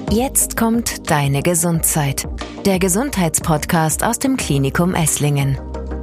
Jetzt kommt Deine Gesundheit, der Gesundheitspodcast aus dem Klinikum Esslingen.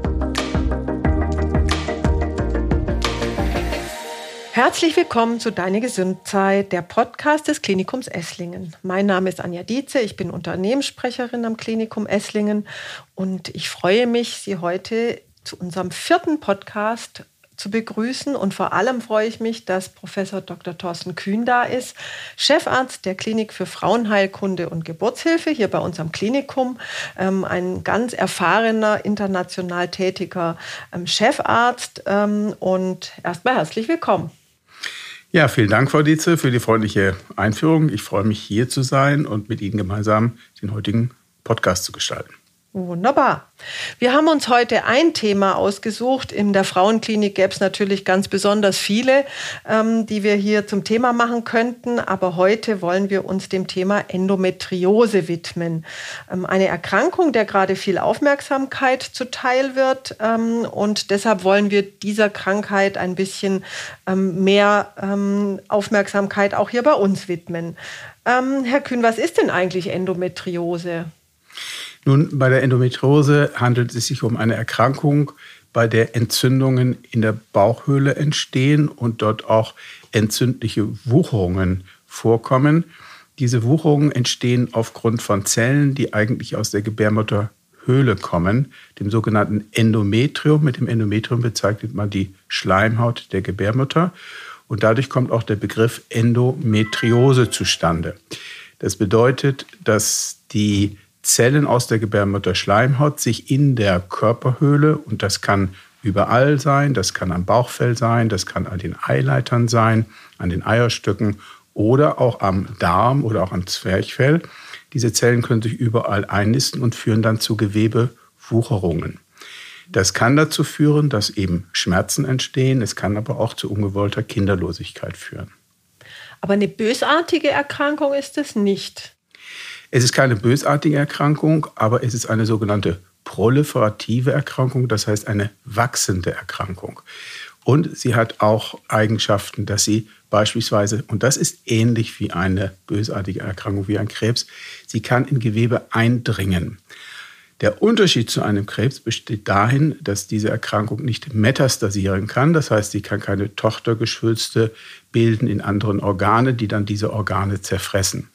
Herzlich willkommen zu Deine Gesundheit, der Podcast des Klinikums Esslingen. Mein Name ist Anja Dietze, ich bin Unternehmenssprecherin am Klinikum Esslingen und ich freue mich, Sie heute zu unserem 4. Podcast zu begrüßen. Und vor allem freue ich mich, dass Professor Dr. Thorsten Kühn da ist, Chefarzt der Klinik für Frauenheilkunde und Geburtshilfe hier bei uns am Klinikum. Ein ganz erfahrener, international tätiger Chefarzt. Und erstmal herzlich willkommen. Ja, vielen Dank, Frau Dietze, für die freundliche Einführung. Ich freue mich, hier zu sein und mit Ihnen gemeinsam den heutigen Podcast zu gestalten. Wunderbar. Wir haben uns heute ein Thema ausgesucht. In der Frauenklinik gäbe es natürlich ganz besonders viele, die wir hier zum Thema machen könnten. Aber heute wollen wir uns dem Thema Endometriose widmen. Eine Erkrankung, der gerade viel Aufmerksamkeit zuteil wird. Und deshalb wollen wir dieser Krankheit ein bisschen mehr Aufmerksamkeit auch hier bei uns widmen. Herr Kühn, was ist denn eigentlich Endometriose? Nun, bei der Endometriose handelt es sich um eine Erkrankung, bei der Entzündungen in der Bauchhöhle entstehen und dort auch entzündliche Wucherungen vorkommen. Diese Wucherungen entstehen aufgrund von Zellen, die eigentlich aus der Gebärmutterhöhle kommen, dem sogenannten Endometrium. Mit dem Endometrium bezeichnet man die Schleimhaut der Gebärmutter und dadurch kommt auch der Begriff Endometriose zustande. Das bedeutet, dass die Zellen aus der Gebärmutterschleimhaut sich in der Körperhöhle, und das kann überall sein, das kann am Bauchfell sein, das kann an den Eileitern sein, an den Eierstöcken oder auch am Darm oder auch am Zwerchfell. Diese Zellen können sich überall einnisten und führen dann zu Gewebewucherungen. Das kann dazu führen, dass eben Schmerzen entstehen, es kann aber auch zu ungewollter Kinderlosigkeit führen. Aber eine bösartige Erkrankung ist es nicht. Es ist keine bösartige Erkrankung, aber es ist eine sogenannte proliferative Erkrankung, das heißt eine wachsende Erkrankung. Und sie hat auch Eigenschaften, dass sie beispielsweise, und das ist ähnlich wie eine bösartige Erkrankung, wie ein Krebs, sie kann in Gewebe eindringen. Der Unterschied zu einem Krebs besteht darin, dass diese Erkrankung nicht metastasieren kann. Das heißt, sie kann keine Tochtergeschwülste bilden in anderen Organe, die dann diese Organe zerfressen.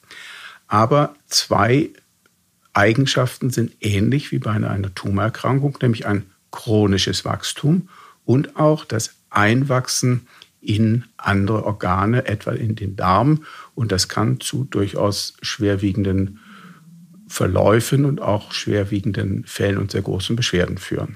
Aber zwei Eigenschaften sind ähnlich wie bei einer Tumorerkrankung, nämlich ein chronisches Wachstum und auch das Einwachsen in andere Organe, etwa in den Darm. Und das kann zu durchaus schwerwiegenden Verläufen und auch schwerwiegenden Fällen und sehr großen Beschwerden führen.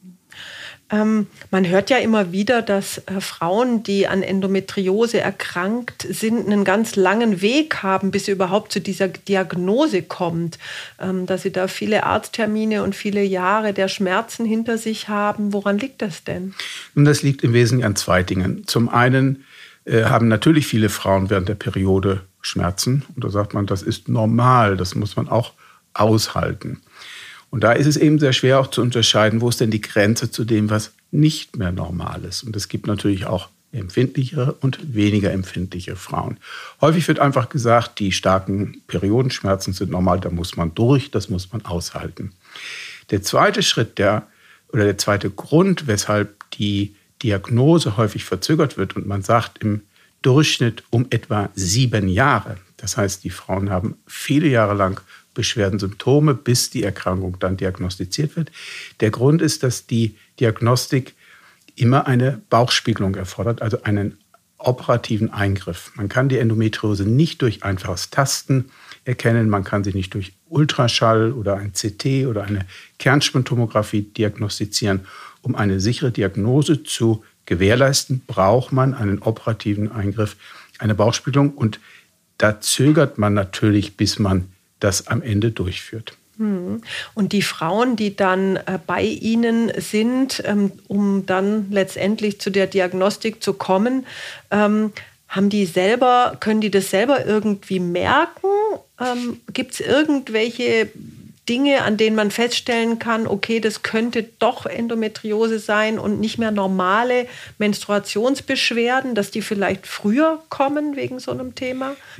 Man hört ja immer wieder, dass Frauen, die an Endometriose erkrankt sind, einen ganz langen Weg haben, bis sie überhaupt zu dieser Diagnose kommt. Dass sie da viele Arzttermine und viele Jahre der Schmerzen hinter sich haben. Woran liegt das denn? Und das liegt im Wesentlichen an zwei Dingen. Zum einen haben natürlich viele Frauen während der Periode Schmerzen. Und da sagt man, das ist normal, das muss man auch aushalten. Und da ist es eben sehr schwer auch zu unterscheiden, wo ist denn die Grenze zu dem, was nicht mehr normal ist. Und es gibt natürlich auch empfindlichere und weniger empfindliche Frauen. Häufig wird einfach gesagt, die starken Periodenschmerzen sind normal, da muss man durch, das muss man aushalten. Der zweite Schritt, der zweite Grund, weshalb die Diagnose häufig verzögert wird und man sagt im Durchschnitt um etwa 7 Jahre. Das heißt, die Frauen haben viele Jahre lang Beschwerden, Symptome, bis die Erkrankung dann diagnostiziert wird. Der Grund ist, dass die Diagnostik immer eine Bauchspiegelung erfordert, also einen operativen Eingriff. Man kann die Endometriose nicht durch einfaches Tasten erkennen, man kann sie nicht durch Ultraschall oder ein CT oder eine Kernspintomographie diagnostizieren. Um eine sichere Diagnose zu gewährleisten, braucht man einen operativen Eingriff, eine Bauchspiegelung, und da zögert man natürlich, bis man das am Ende durchführt. Und die Frauen, die dann bei Ihnen sind, um dann letztendlich zu der Diagnostik zu kommen, können die das selber irgendwie merken? Gibt es irgendwelche Dinge, an denen man feststellen kann, okay, das könnte doch Endometriose sein und nicht mehr normale Menstruationsbeschwerden, dass die vielleicht früher kommen wegen so einem Thema? Ja,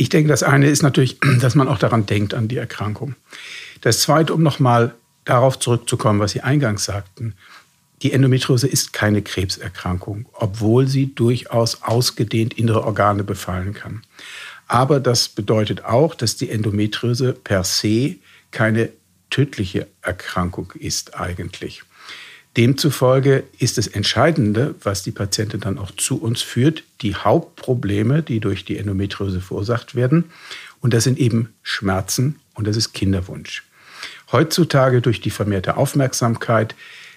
Ich denke, das eine ist natürlich, dass man auch daran denkt, an die Erkrankung. Das zweite, um nochmal darauf zurückzukommen, was Sie eingangs sagten, die Endometriose ist keine Krebserkrankung, obwohl sie durchaus ausgedehnt innere Organe befallen kann. Aber das bedeutet auch, dass die Endometriose per se keine tödliche Erkrankung ist eigentlich. Demzufolge ist das Entscheidende, was die Patientin dann auch zu uns führt, die Hauptprobleme, die durch die Endometriose verursacht werden. Und das sind eben Schmerzen und das ist Kinderwunsch. Heutzutage durch die vermehrte Aufmerksamkeit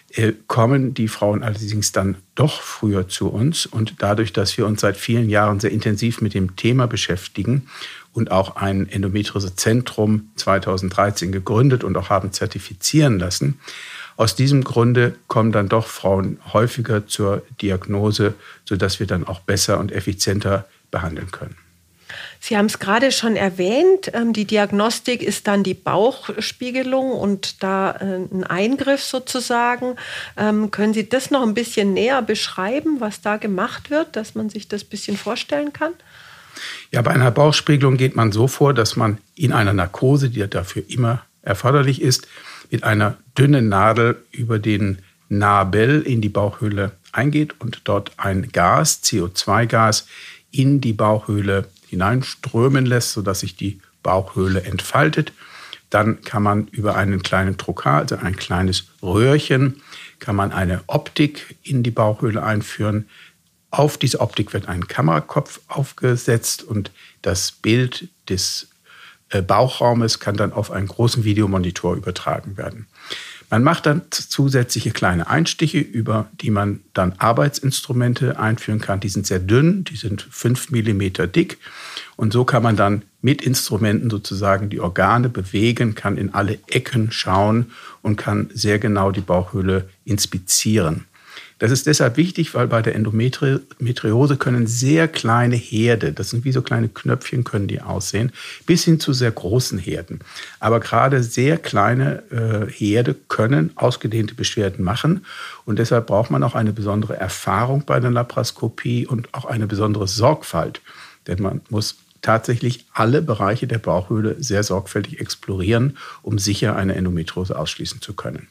kommen die Frauen allerdings dann doch früher zu uns. Und dadurch, dass wir uns seit vielen Jahren sehr intensiv mit dem Thema beschäftigen und auch ein Endometriose-Zentrum 2013 gegründet und auch haben zertifizieren lassen, aus diesem Grunde kommen dann doch Frauen häufiger zur Diagnose, sodass wir dann auch besser und effizienter behandeln können. Sie haben es gerade schon erwähnt, die Diagnostik ist dann die Bauchspiegelung und da ein Eingriff sozusagen. Können Sie das noch ein bisschen näher beschreiben, was da gemacht wird, dass man sich das ein bisschen vorstellen kann? Ja, bei einer Bauchspiegelung geht man so vor, dass man in einer Narkose, die dafür immer erforderlich ist, mit einer dünnen Nadel über den Nabel in die Bauchhöhle eingeht und dort ein Gas, CO2-Gas, in die Bauchhöhle hineinströmen lässt, sodass sich die Bauchhöhle entfaltet. Dann kann man über einen kleinen Trokar, also ein kleines Röhrchen, kann man eine Optik in die Bauchhöhle einführen. Auf diese Optik wird ein Kamerakopf aufgesetzt und das Bild des Bauchraumes kann dann auf einen großen Videomonitor übertragen werden. Man macht dann zusätzliche kleine Einstiche, über die man dann Arbeitsinstrumente einführen kann. Die sind sehr dünn, die sind 5 mm dick. Und so kann man dann mit Instrumenten sozusagen die Organe bewegen, kann in alle Ecken schauen und kann sehr genau die Bauchhöhle inspizieren. Das ist deshalb wichtig, weil bei der Endometriose können sehr kleine Herde, das sind wie so kleine Knöpfchen, können die aussehen, bis hin zu sehr großen Herden. Aber gerade sehr kleine Herde können ausgedehnte Beschwerden machen. Und deshalb braucht man auch eine besondere Erfahrung bei der Laparoskopie und auch eine besondere Sorgfalt. Denn man muss tatsächlich alle Bereiche der Bauchhöhle sehr sorgfältig explorieren, um sicher eine Endometriose ausschließen zu können.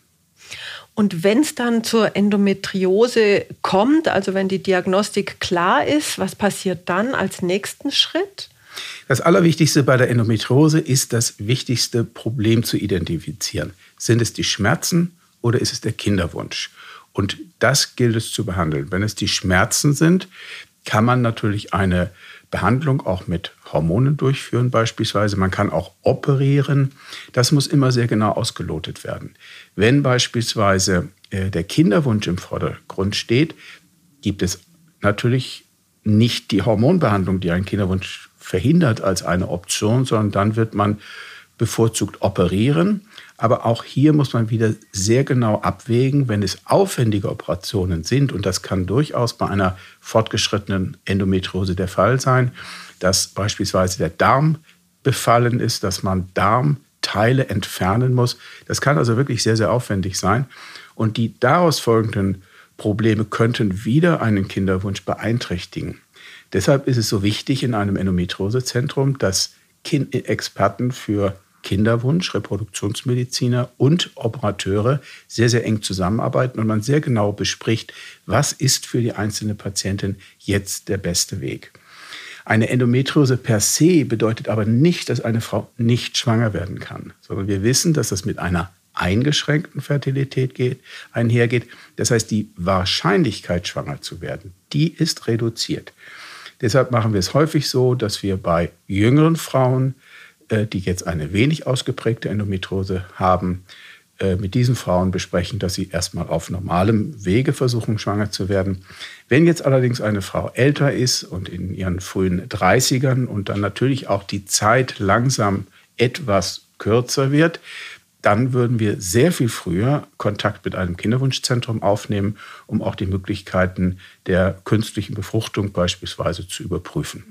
Und wenn es dann zur Endometriose kommt, also wenn die Diagnostik klar ist, was passiert dann als nächsten Schritt? Das Allerwichtigste bei der Endometriose ist, das wichtigste Problem zu identifizieren. Sind es die Schmerzen oder ist es der Kinderwunsch? Und das gilt es zu behandeln. Wenn es die Schmerzen sind, kann man natürlich eine Behandlung auch mit Hormonen durchführen beispielsweise. Man kann auch operieren. Das muss immer sehr genau ausgelotet werden. Wenn beispielsweise der Kinderwunsch im Vordergrund steht, gibt es natürlich nicht die Hormonbehandlung, die einen Kinderwunsch verhindert, als eine Option, sondern dann wird man bevorzugt operieren. Aber auch hier muss man wieder sehr genau abwägen, wenn es aufwendige Operationen sind, und das kann durchaus bei einer fortgeschrittenen Endometriose der Fall sein, dass beispielsweise der Darm befallen ist, dass man Darmteile entfernen muss. Das kann also wirklich sehr, sehr aufwendig sein. Und die daraus folgenden Probleme könnten wieder einen Kinderwunsch beeinträchtigen. Deshalb ist es so wichtig in einem Endometriosezentrum, dass Experten für Kinderwunsch, Reproduktionsmediziner und Operateure sehr, sehr eng zusammenarbeiten und man sehr genau bespricht, was ist für die einzelne Patientin jetzt der beste Weg. Eine Endometriose per se bedeutet aber nicht, dass eine Frau nicht schwanger werden kann, sondern wir wissen, dass das mit einer eingeschränkten Fertilität einhergeht. Das heißt, die Wahrscheinlichkeit, schwanger zu werden, die ist reduziert. Deshalb machen wir es häufig so, dass wir bei jüngeren Frauen, die jetzt eine wenig ausgeprägte Endometriose haben, mit diesen Frauen besprechen, dass sie erstmal auf normalem Wege versuchen, schwanger zu werden. Wenn jetzt allerdings eine Frau älter ist und in ihren frühen 30ern und dann natürlich auch die Zeit langsam etwas kürzer wird, dann würden wir sehr viel früher Kontakt mit einem Kinderwunschzentrum aufnehmen, um auch die Möglichkeiten der künstlichen Befruchtung beispielsweise zu überprüfen.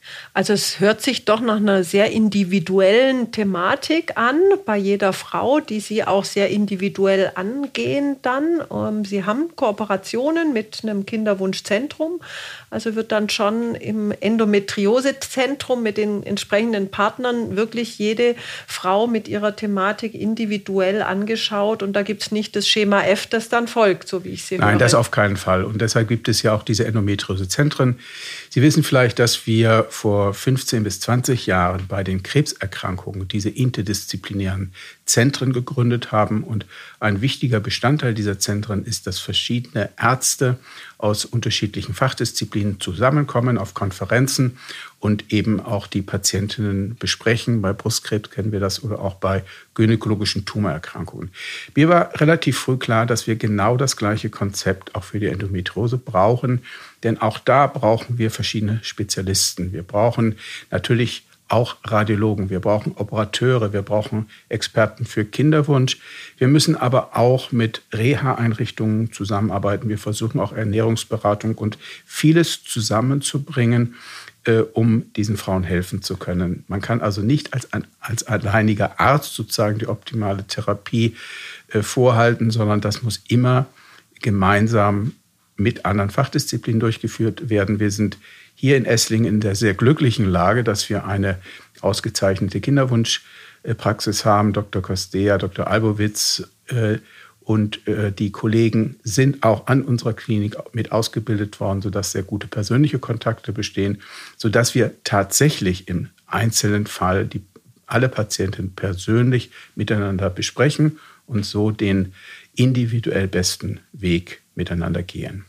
Also es hört sich doch nach einer sehr individuellen Thematik an, bei jeder Frau, die Sie auch sehr individuell angehen dann. Sie haben Kooperationen mit einem Kinderwunschzentrum, also wird dann schon im Endometriosezentrum mit den entsprechenden Partnern wirklich jede Frau mit ihrer Thematik individuell angeschaut und da gibt es nicht das Schema F, das dann folgt, so wie ich Sie höre. Nein, das auf keinen Fall und deshalb gibt es ja auch diese Endometriosezentren. Sie wissen vielleicht, dass wir vor 15 bis 20 Jahren bei den Krebserkrankungen diese interdisziplinären Zentren gegründet haben. Und ein wichtiger Bestandteil dieser Zentren ist, dass verschiedene Ärzte aus unterschiedlichen Fachdisziplinen zusammenkommen auf Konferenzen und eben auch die Patientinnen besprechen. Bei Brustkrebs kennen wir das oder auch bei gynäkologischen Tumorerkrankungen. Mir war relativ früh klar, dass wir genau das gleiche Konzept auch für die Endometriose brauchen. Denn auch da brauchen wir verschiedene Spezialisten. Wir brauchen natürlich auch Radiologen, wir brauchen Operateure, wir brauchen Experten für Kinderwunsch. Wir müssen aber auch mit Reha-Einrichtungen zusammenarbeiten. Wir versuchen auch Ernährungsberatung und vieles zusammenzubringen, um diesen Frauen helfen zu können. Man kann also nicht als alleiniger Arzt sozusagen die optimale Therapie vorhalten, sondern das muss immer gemeinsam mit anderen Fachdisziplinen durchgeführt werden. Wir sind hier in Esslingen in der sehr glücklichen Lage, dass wir eine ausgezeichnete Kinderwunschpraxis haben. Dr. Kostea, Dr. Albowitz und die Kollegen sind auch an unserer Klinik mit ausgebildet worden, sodass sehr gute persönliche Kontakte bestehen, sodass wir tatsächlich im einzelnen Fall alle Patienten persönlich miteinander besprechen und so den individuell besten Weg miteinander gehen.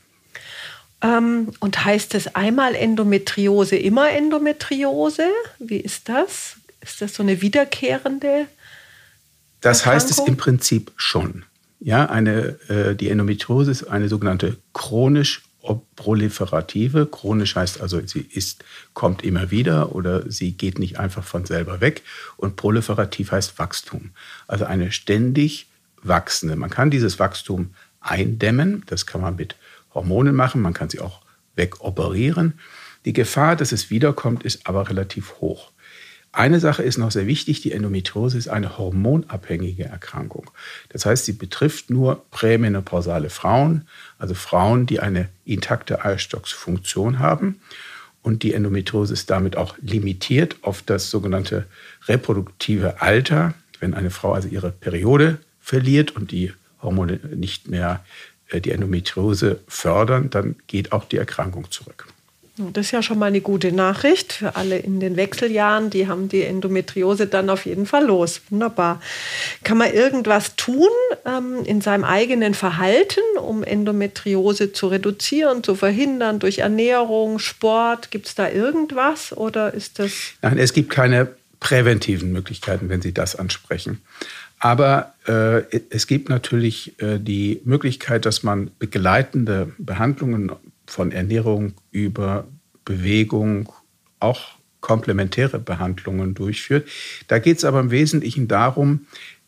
Und heißt es einmal Endometriose, immer Endometriose? Wie ist das? Ist das so eine wiederkehrende Das Erkrankung? heißt es im Prinzip schon. Ja, die Endometriose ist eine sogenannte chronisch proliferative. Chronisch heißt also, sie kommt immer wieder oder sie geht nicht einfach von selber weg. Und proliferativ heißt Wachstum. Also eine ständig wachsende. Man kann dieses Wachstum eindämmen. Das kann man mit Hormonen machen. Man kann sie auch wegoperieren. Die Gefahr, dass es wiederkommt, ist aber relativ hoch. Eine Sache ist noch sehr wichtig, die Endometriose ist eine hormonabhängige Erkrankung. Das heißt, sie betrifft nur prämenopausale Frauen, also Frauen, die eine intakte Eierstocksfunktion haben. Und die Endometriose ist damit auch limitiert auf das sogenannte reproduktive Alter. Wenn eine Frau also ihre Periode verliert und die Hormone nicht mehr die Endometriose fördern, dann geht auch die Erkrankung zurück. Das ist ja schon mal eine gute Nachricht für alle in den Wechseljahren. Die haben die Endometriose dann auf jeden Fall los. Wunderbar. Kann man irgendwas tun in seinem eigenen Verhalten, um Endometriose zu reduzieren, zu verhindern, durch Ernährung, Sport? Gibt es da irgendwas oder ist das? Nein, es gibt keine präventiven Möglichkeiten, wenn Sie das ansprechen. Aber es gibt natürlich die Möglichkeit, dass man begleitende Behandlungen von Ernährung über Bewegung, auch komplementäre Behandlungen durchführt. Da geht es aber im Wesentlichen darum,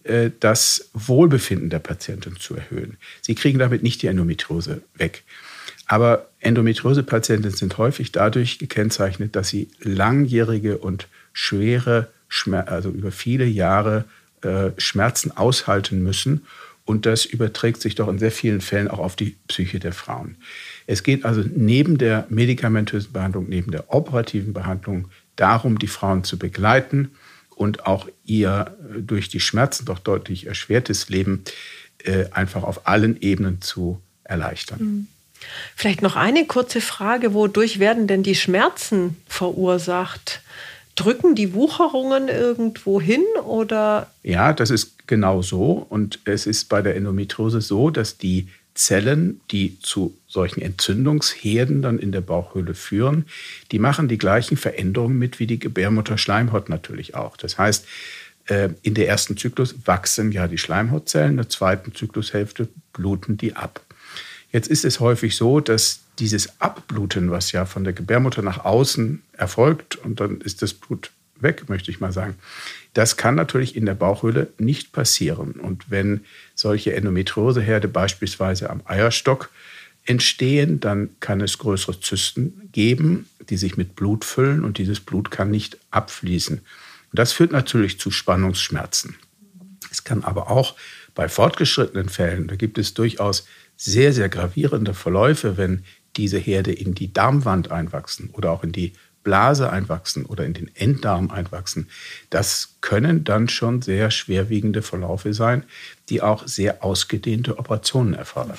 das Wohlbefinden der Patientin zu erhöhen. Sie kriegen damit nicht die Endometriose weg. Aber Endometriose-Patienten sind häufig dadurch gekennzeichnet, dass sie langjährige und schwere, also über viele Jahre Schmerzen aushalten müssen. Und das überträgt sich doch in sehr vielen Fällen auch auf die Psyche der Frauen. Es geht also neben der medikamentösen Behandlung, neben der operativen Behandlung darum, die Frauen zu begleiten und auch ihr durch die Schmerzen doch deutlich erschwertes Leben einfach auf allen Ebenen zu erleichtern. Vielleicht noch eine kurze Frage. Wodurch werden denn die Schmerzen verursacht? Drücken die Wucherungen irgendwo hin oder? Ja, das ist genau so. Und es ist bei der Endometriose so, dass die Zellen, die zu solchen Entzündungsherden dann in der Bauchhöhle führen, die machen die gleichen Veränderungen mit wie die Gebärmutterschleimhaut natürlich auch. Das heißt, in der ersten Zyklus wachsen ja die Schleimhautzellen, in der zweiten Zyklushälfte bluten die ab. Jetzt ist es häufig so, dass dieses Abbluten, was ja von der Gebärmutter nach außen erfolgt und dann ist das Blut weg, möchte ich mal sagen, das kann natürlich in der Bauchhöhle nicht passieren. Und wenn solche Endometrioseherde beispielsweise am Eierstock entstehen, dann kann es größere Zysten geben, die sich mit Blut füllen und dieses Blut kann nicht abfließen. Und das führt natürlich zu Spannungsschmerzen. Es kann aber auch bei fortgeschrittenen Fällen, da gibt es durchaus sehr, sehr gravierende Verläufe, wenn diese Herde in die Darmwand einwachsen oder auch in die Blase einwachsen oder in den Enddarm einwachsen. Das können dann schon sehr schwerwiegende Verläufe sein, die auch sehr ausgedehnte Operationen erfordern.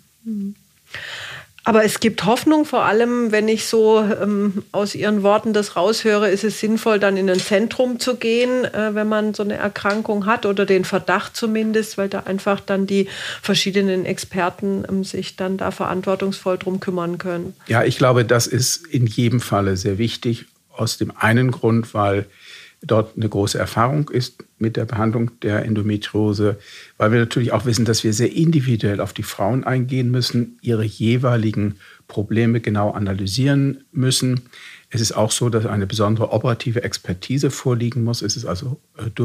Aber es gibt Hoffnung, vor allem, wenn ich so aus Ihren Worten das raushöre, ist es sinnvoll, dann in ein Zentrum zu gehen, wenn man so eine Erkrankung hat oder den Verdacht zumindest, weil da einfach dann die verschiedenen Experten sich dann da verantwortungsvoll drum kümmern können. Ja, ich glaube, das ist in jedem Falle sehr wichtig, aus dem einen Grund, weil dort eine große Erfahrung ist mit der Behandlung der Endometriose, weil wir natürlich auch wissen, dass wir sehr individuell auf die Frauen eingehen müssen, ihre jeweiligen Probleme genau analysieren müssen. Es ist auch so, dass eine besondere operative Expertise vorliegen muss. Es ist also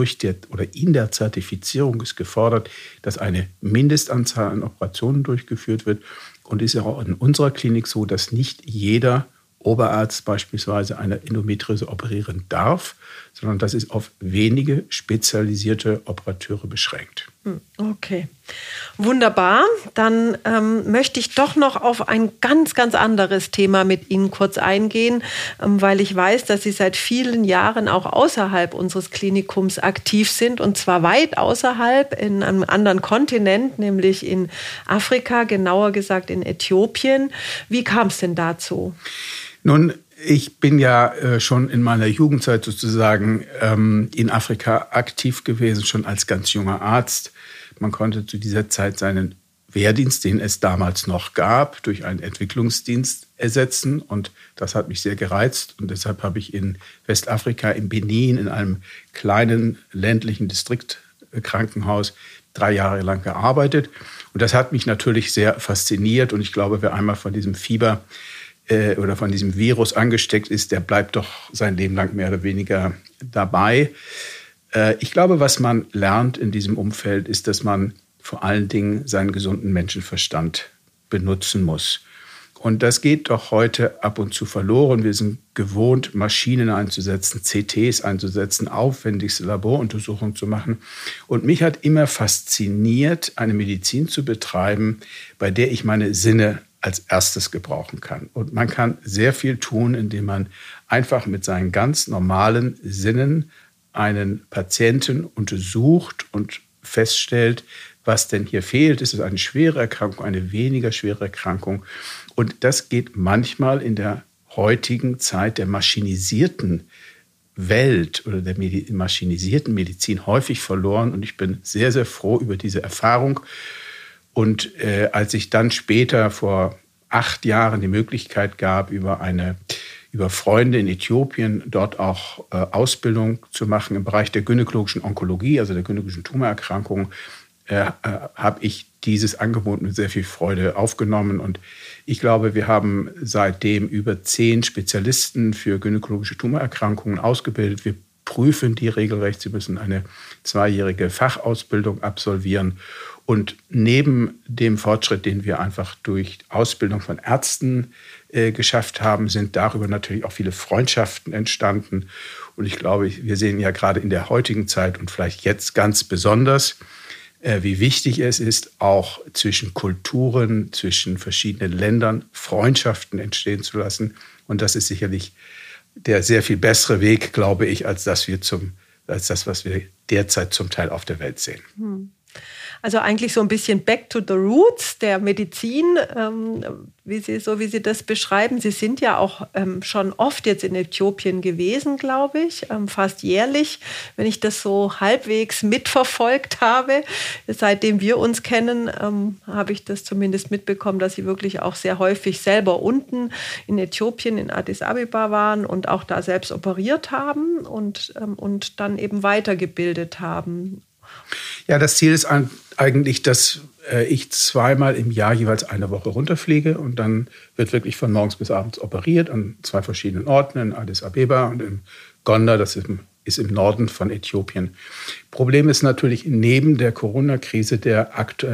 in der Zertifizierung ist gefordert, dass eine Mindestanzahl an Operationen durchgeführt wird. Und es ist auch in unserer Klinik so, dass nicht jeder Oberarzt beispielsweise eine Endometriose operieren darf, sondern das ist auf wenige spezialisierte Operateure beschränkt. Okay, wunderbar. Dann möchte ich doch noch auf ein ganz, ganz anderes Thema mit Ihnen kurz eingehen, weil ich weiß, dass Sie seit vielen Jahren auch außerhalb unseres Klinikums aktiv sind, und zwar weit außerhalb, in einem anderen Kontinent, nämlich in Afrika, genauer gesagt in Äthiopien. Wie kam es denn dazu? Nun, ich bin ja schon in meiner Jugendzeit sozusagen in Afrika aktiv gewesen, schon als ganz junger Arzt. Man konnte zu dieser Zeit seinen Wehrdienst, den es damals noch gab, durch einen Entwicklungsdienst ersetzen. Und das hat mich sehr gereizt. Und deshalb habe ich in Westafrika, in Benin, in einem kleinen ländlichen Distriktkrankenhaus 3 Jahre lang gearbeitet. Und das hat mich natürlich sehr fasziniert. Und ich glaube, wer einmal von diesem Fieber oder von diesem Virus angesteckt ist, der bleibt doch sein Leben lang mehr oder weniger dabei. Ich glaube, was man lernt in diesem Umfeld, ist, dass man vor allen Dingen seinen gesunden Menschenverstand benutzen muss. Und das geht doch heute ab und zu verloren. Wir sind gewohnt, Maschinen einzusetzen, CTs einzusetzen, aufwendigste Laboruntersuchungen zu machen. Und mich hat immer fasziniert, eine Medizin zu betreiben, bei der ich meine Sinne als erstes gebrauchen kann. Und man kann sehr viel tun, indem man einfach mit seinen ganz normalen Sinnen einen Patienten untersucht und feststellt, was denn hier fehlt. Ist es eine schwere Erkrankung, eine weniger schwere Erkrankung? Und das geht manchmal in der heutigen Zeit der maschinisierten Welt oder der maschinisierten Medizin häufig verloren. Und ich bin sehr, sehr froh über diese Erfahrung. Und als ich dann später vor 8 Jahren die Möglichkeit gab, über Freunde in Äthiopien dort auch Ausbildung zu machen im Bereich der gynäkologischen Onkologie, also der gynäkologischen Tumorerkrankungen, habe ich dieses Angebot mit sehr viel Freude aufgenommen. Und ich glaube, wir haben seitdem über 10 Spezialisten für gynäkologische Tumorerkrankungen ausgebildet. Wir prüfen die regelrecht. Sie müssen eine 2-jährige Fachausbildung absolvieren. Und neben dem Fortschritt, den wir einfach durch Ausbildung von Ärzten geschafft haben, sind darüber natürlich auch viele Freundschaften entstanden. Und ich glaube, wir sehen ja gerade in der heutigen Zeit und vielleicht jetzt ganz besonders, wie wichtig es ist, auch zwischen Kulturen, zwischen verschiedenen Ländern Freundschaften entstehen zu lassen. Und das ist sicherlich der sehr viel bessere Weg, glaube ich, als das, was wir derzeit zum Teil auf der Welt sehen. Also eigentlich so ein bisschen back to the roots der Medizin, wie Sie das beschreiben. Sie sind ja auch schon oft jetzt in Äthiopien gewesen, glaube ich, fast jährlich, wenn ich das so halbwegs mitverfolgt habe. Seitdem wir uns kennen, habe ich das zumindest mitbekommen, dass Sie wirklich auch sehr häufig selber unten in Äthiopien, in Addis Abeba waren und auch da selbst operiert haben und dann eben weitergebildet haben. Ja, das Ziel ist eigentlich, dass ich 2-mal im Jahr jeweils 1 Woche runterfliege und dann wird wirklich von morgens bis abends operiert an 2 verschiedenen Orten, in Addis Abeba und in Gondar, das ist im Norden von Äthiopien. Problem ist natürlich neben der Corona-Krise der aktuell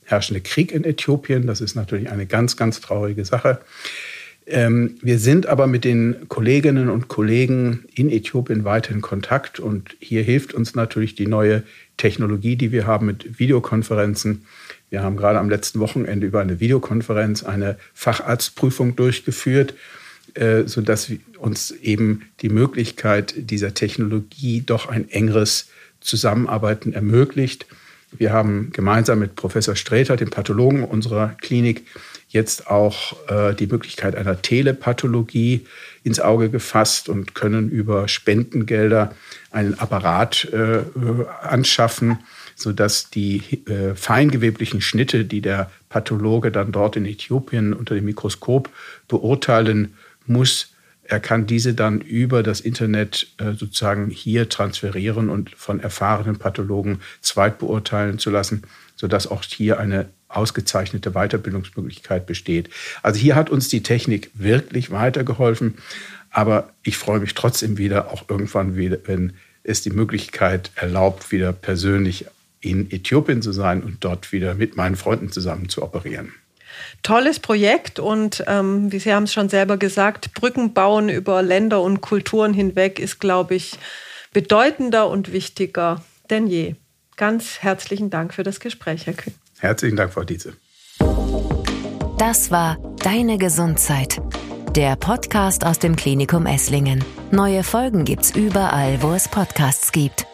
herrschende Krieg in Äthiopien. Das ist natürlich eine ganz, ganz traurige Sache. Wir sind aber mit den Kolleginnen und Kollegen in Äthiopien weiter in Kontakt. Und hier hilft uns natürlich die neue Technologie, die wir haben mit Videokonferenzen. Wir haben gerade am letzten Wochenende über eine Videokonferenz eine Facharztprüfung durchgeführt, sodass uns eben die Möglichkeit dieser Technologie doch ein engeres Zusammenarbeiten ermöglicht. Wir haben gemeinsam mit Professor Sträter, dem Pathologen unserer Klinik, jetzt auch die Möglichkeit einer Telepathologie ins Auge gefasst und können über Spendengelder einen Apparat anschaffen, sodass die feingeweblichen Schnitte, die der Pathologe dann dort in Äthiopien unter dem Mikroskop beurteilen muss, er kann diese dann über das Internet sozusagen hier transferieren und von erfahrenen Pathologen zweitbeurteilen zu lassen, sodass auch hier eine ausgezeichnete Weiterbildungsmöglichkeit besteht. Also hier hat uns die Technik wirklich weitergeholfen, aber ich freue mich trotzdem wieder, auch irgendwann wieder, wenn es die Möglichkeit erlaubt, wieder persönlich in Äthiopien zu sein und dort wieder mit meinen Freunden zusammen zu operieren. Tolles Projekt und wie Sie haben es schon selber gesagt, Brücken bauen über Länder und Kulturen hinweg ist, glaube ich, bedeutender und wichtiger denn je. Ganz herzlichen Dank für das Gespräch, Herr Kühn. Herzlichen Dank, Frau Dietze. Das war Deine Gesundheit, der Podcast aus dem Klinikum Esslingen. Neue Folgen gibt's überall, wo es Podcasts gibt.